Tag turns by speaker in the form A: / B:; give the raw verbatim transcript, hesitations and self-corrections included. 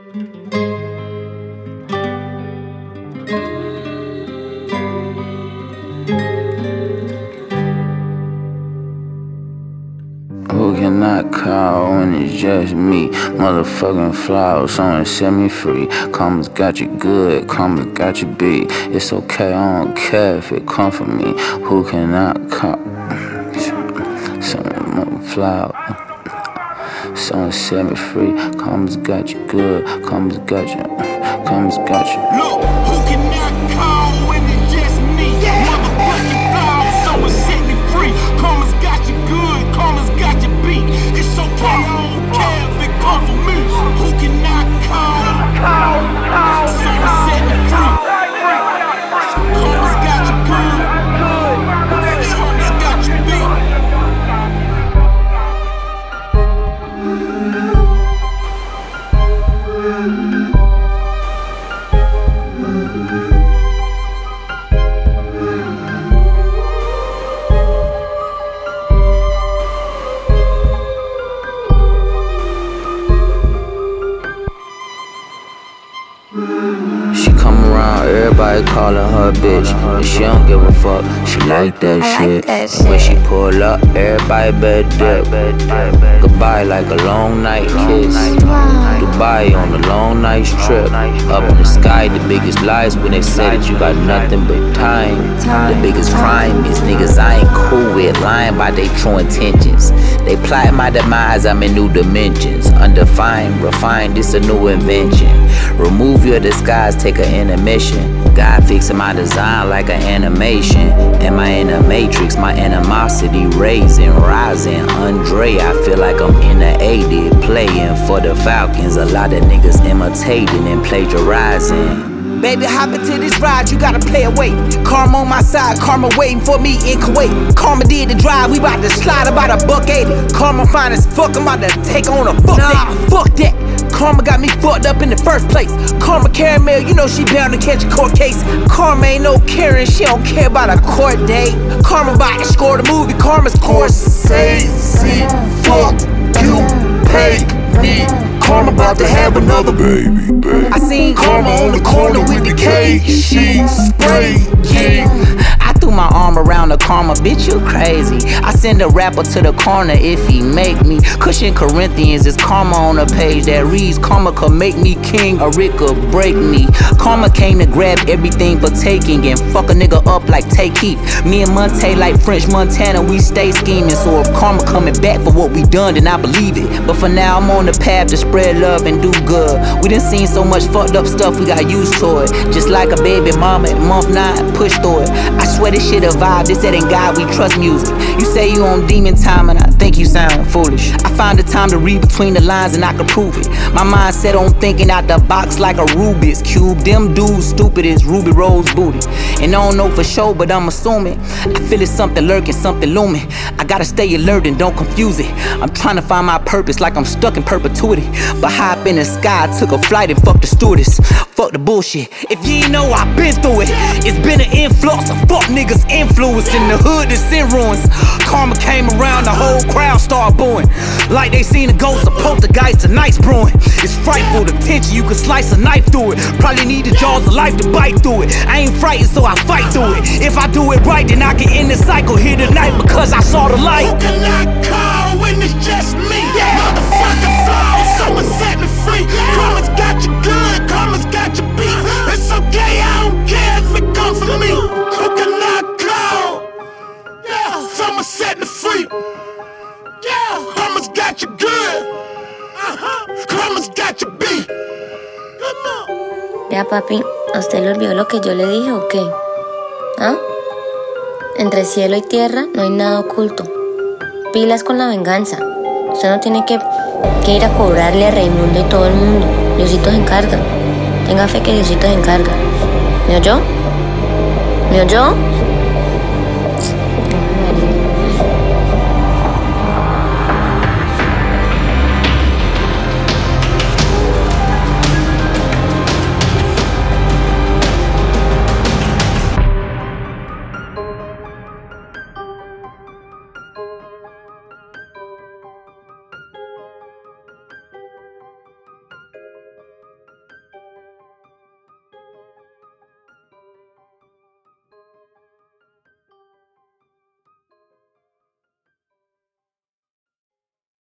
A: Who cannot call when it's just me? Motherfucking flowers, someone set me free. Karma's got you good, karma's got you beat. It's okay, I don't care if it come from me. Who cannot call? Someone more flower. Someone set me free. Karma's got you good, karma's got you, karma's got you.
B: Look, who cannot call when it's just me? Yeah. Motherfucking flowers, someone set me free. Karma's got you good, karma's got you beat. It's okay, I don't care if it come from me. Who cannot call? Someone set me free. Karma's got you good, karma's got you beat.
A: She come around, everybody calling her bitch, and she don't give a fuck. She like that
C: I
A: shit.
C: like that
A: And when
C: shit.
A: she pull up, everybody better dip. Goodbye like a long night kiss. Dubai on a long night's trip. Up in the sky, the biggest lies when they say that you got nothing but time. The biggest crime is niggas I ain't cool with, lying by their true intentions. They plot my demise, I'm in new dimensions. Undefined, refined, this a new invention. Remove your disguise, take an intermission. God fixing my design like an animation. Am I in a matrix? My animosity raising, rising. Andre, I feel like I'm in the eighties, playing for the Falcons. A lot of niggas imitating and plagiarizing.
D: Baby, hop into this ride, you gotta play it wait. Karma on my side, karma waiting for me in Kuwait. Karma did the drive, we bout to slide about a buck eighty. Karma fine as fuck, I'm about to take on a fuck nah, that. Fuck that. Karma got me fucked up in the first place. Karma caramel, you know she bound to catch a court case. Karma ain't no caring, she don't care about a court date. Karma bout to score the movie, Karma's Scorsese. Fuck you, pay me. Karma about to have another baby, baby. I seen Karma on the corner with the cake. She spraying.
A: I threw my arm around the Karma, bitch, you crazy. I send a rapper to the corner if he make me. Cushion Corinthians is Karma on a page that reads Karma could make me king or it could break me. Karma came to grab everything for taking and fuck a nigga up like Tay Keith. Me and Monte like French Montana, we stay scheming. So if Karma coming back for what we done, then I believe it. But for now, I'm on the path to spread love and do good. We done seen so much fucked up stuff, we got used to it. Just like a baby mama at month nine, push through it. I swear this shit a vibe, this that ain't God, we trust music. You say you on demon time and I think you sound foolish. I find the time to read between the lines and I can prove it. My mind set on thinking out the box like a Rubik's Cube. Them dudes stupid as Ruby Rose booty. And I don't know for sure, but I'm assuming. I feel it's something lurking, something looming. I gotta stay alert and don't confuse it. I'm trying to find my purpose like I'm stuck in perpetuity. But high up in the sky, I took a flight and fuck the stewardess. Fuck the bullshit. If you ain't know, I've been through it. It's been an influx of fuck niggas influence in the hood that's in ruins. Karma came around, the whole crowd started booing. Like they seen a ghost of poltergeist, tonight's brewing. It's frightful, the tension, you can slice a knife through it. Probably need the jaws of life to bite through it. I ain't frightened, so I fight through it. If I do it right, then I can end the cycle here tonight because I saw the light.
B: Who can I call when it's just me? Yeah. Motherfucking flaws, someone set me free. Karma's got you good, karma's got you beat. It's okay, I don't care if it comes from me. Who can I call? Yeah, someone set me free. Yeah, karma's got you good. Uh-huh. Karma's got you beat. Come on.
C: Ya, papi, ¿a usted le olvidó lo que yo le dije o qué? ¿Ah? Entre cielo y tierra no hay nada oculto. Pilas con la venganza. Usted no tiene que, que ir a cobrarle a Raimundo y todo el mundo. Diosito se encarga. Tenga fe que Diosito se encarga. ¿Me oyó? ¿Me oyó?